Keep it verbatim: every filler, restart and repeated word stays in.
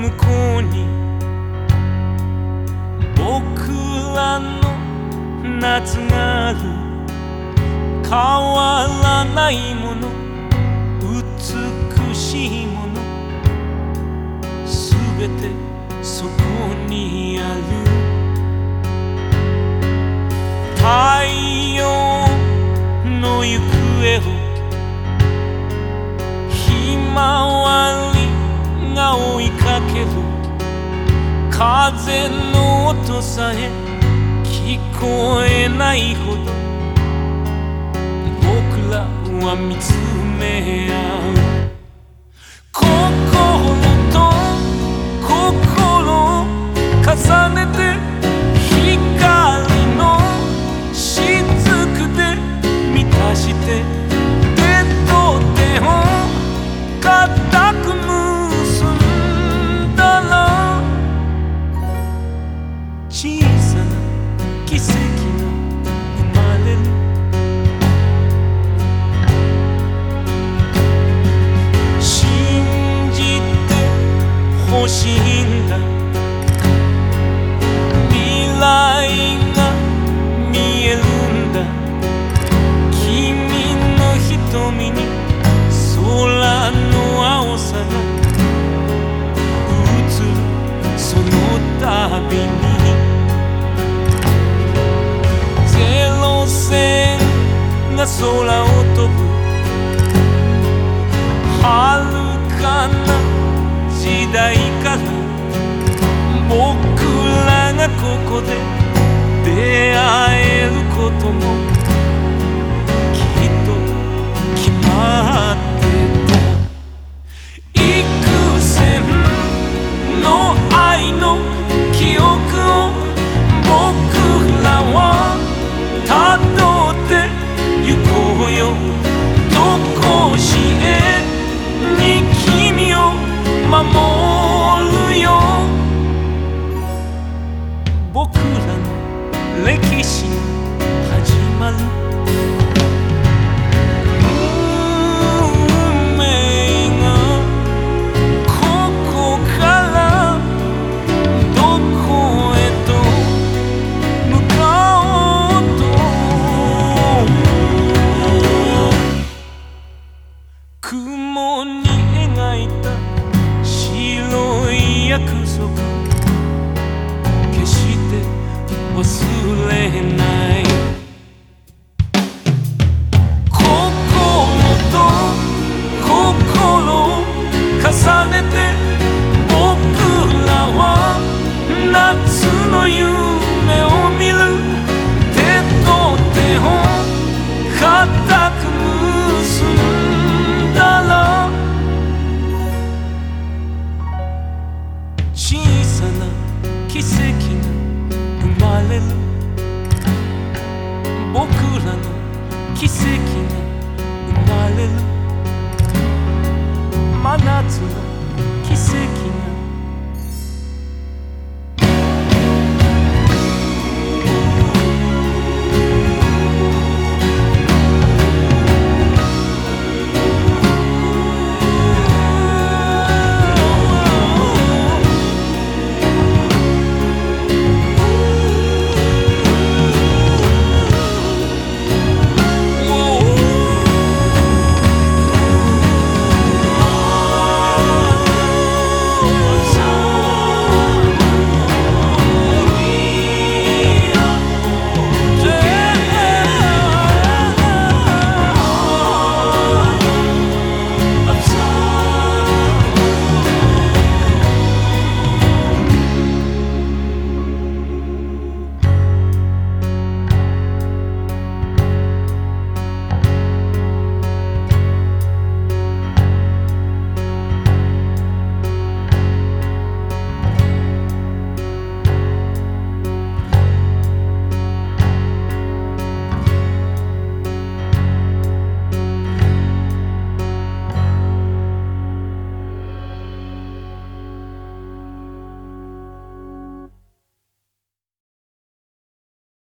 向こうに僕らの夏がある。変わらないもの、美しいもの、すべてそこにある。太陽の行方をひまわりが追いかける。風の音さえ聞こえないほど僕らは見つめ合う。心と心を重ねて光の雫で満たして、手と手を固く結んだら、小さな奇跡が生まれる。信じてほしいんだ。未来が見えるんだ。君の瞳に空の青さが映る。その度にゼロ戦が空を飛ぶ。遥かな時代から僕らがここで出会えることもきっと決まってた。幾千の愛の記憶を僕らはたどってゆこうよ。どこしえに君を守るよ。僕らの歴史が始まる。運命がここからどこへと向かおうと、雲に描いた白い約束、決して忘れない。心と心を重ねて僕らは夏の夢を見る。手と手を固く結んだら、小さな奇跡が生まれる。僕らの奇跡が生まれる。真夏の奇跡